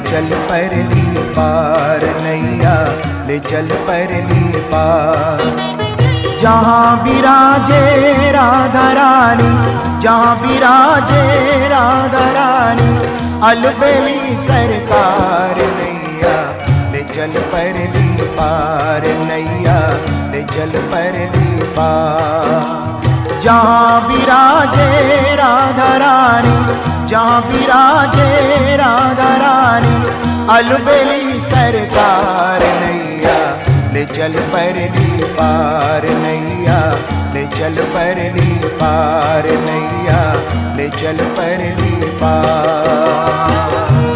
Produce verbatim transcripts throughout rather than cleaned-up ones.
चल परली पार नैया ले चल परली पार। जहाँ विराजे राधा रानी, जहाँ विराजे राधा रानी, अलबेली सरकार नैया ले चल परली पार नैया ले चल परली पार। जहाँ विराजे राधा रानी, जहाँ विराजे राधा रानी, अलबेली सरकार नैया ले चल परली पार नैया ले चल परली पार नैया ले चल परली पार।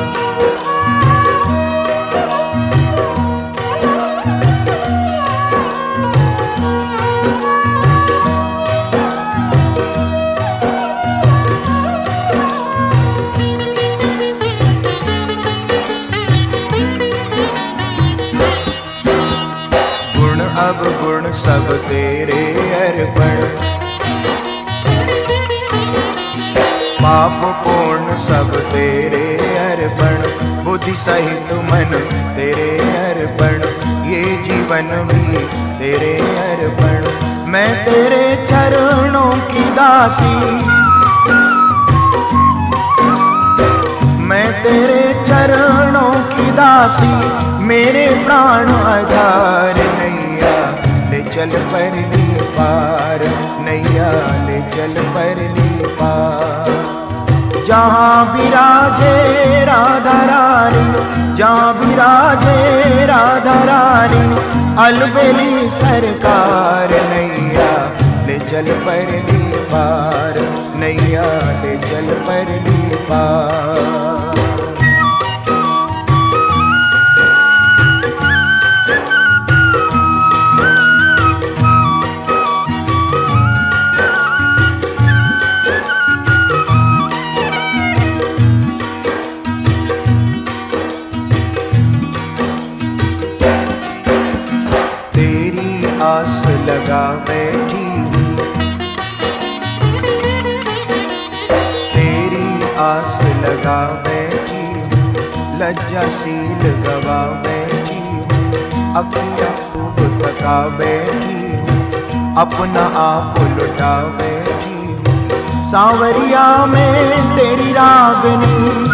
अब गुण सब तेरे अर्पण, पाप पूर्ण सब तेरे अर्पण, बुद्धि सहित मन तेरे अर्पण, ये जीवन भी तेरे अर्पण। मैं तेरे चरणों की दासी, मैं तेरे चरणों की दासी, मेरे प्राण आधार नैया ले चल परली पार नैया ले चल परली पार। जहाँ विराजे राधा रानी, जहाँ विराजे राधा रानी, अलबेली सरकार नैया ले चल परली पार नैया ले चल परली पार। आस लगा बैठी हूँ, तेरी आस लगा बैठी हूँ, लज्जाशील गवा बैठी हूँ, अपना खूब थका बैठी हूँ, अपना आप लुटा बैठी हूँ। सांवरिया में तेरी रागनी,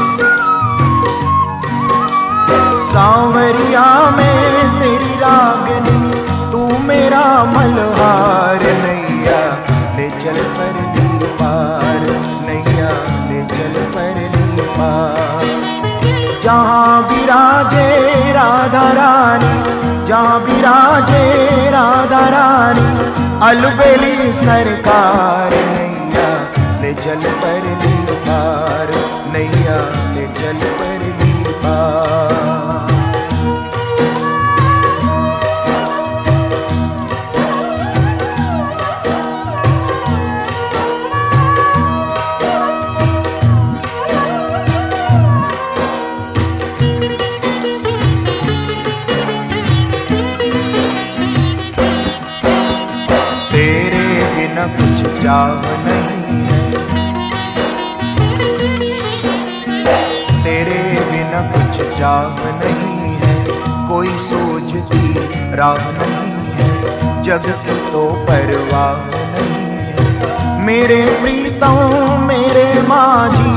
सांवरिया में तेरी रागनी, तू मेरा मल्हार नैया ले चल परली पार नैया ले चल परली पार। जहाँ विराजे राधा रानी, जहाँ विराजे राधा रानी, अलबेली सरकार नैया ले चल परली पार नैया ले चल परली पार। कुछ चाह नहीं है, तेरे बिना कुछ चाह नहीं है, कोई सूझती राह नहीं है, जग की तो परवाह नहीं है। मेरे प्रीतम मेरे माझी,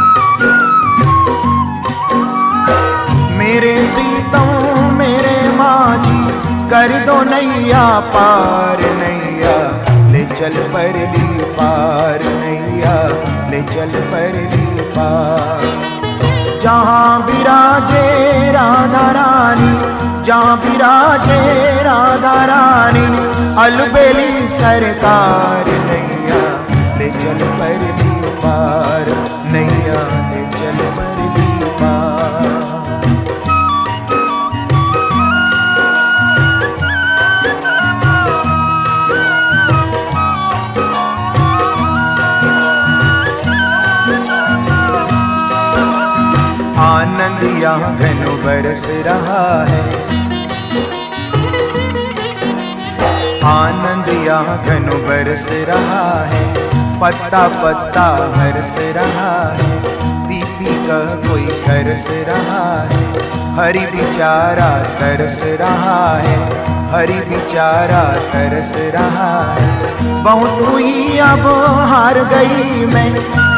मेरे प्रीतम मेरे माझी, कर दो नैया पार नैया ले चल परली पार नैया ले चल परली पार। जहाँ विराजे राधा रानी, जहाँ विराजे राधा रानी, अलबेली सरकार नैया ले चल परली पार नैया ले चल परली पार। आनंद यहाँ घन बरस रहा है, आनंद यहाँ घन बरस रहा है, पत्ता पत्ता हर्ष रहा है, पी पी का कोई तरस रहा है, हरि बिचारा तरस रहा है, हरि बिचारा तरस रहा है। बहुत हुई अब हार गई मैं,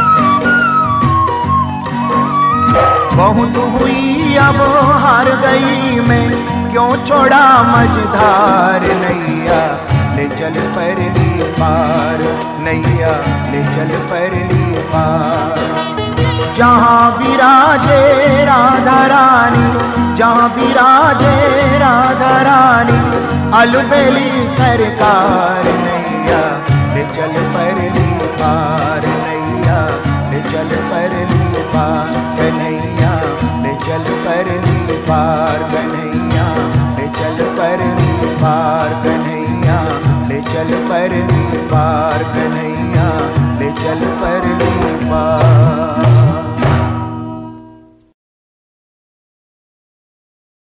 बहुत हुई अब हार गई मैं, क्यों छोड़ा मझधार नैया ले चल परली पार, नैया ले चल परली पार। जहाँ विराजे राधा रानी, जहाँ विराजे राधा रानी, अलबेली सरकार नैया ले चल परली पार, नैया ले चल परली पार, कन्हैया ले चल परली पार, कन्हैया ले चल परली पार, कन्हैया ले चल परली पार, कन्हैया ले चल पर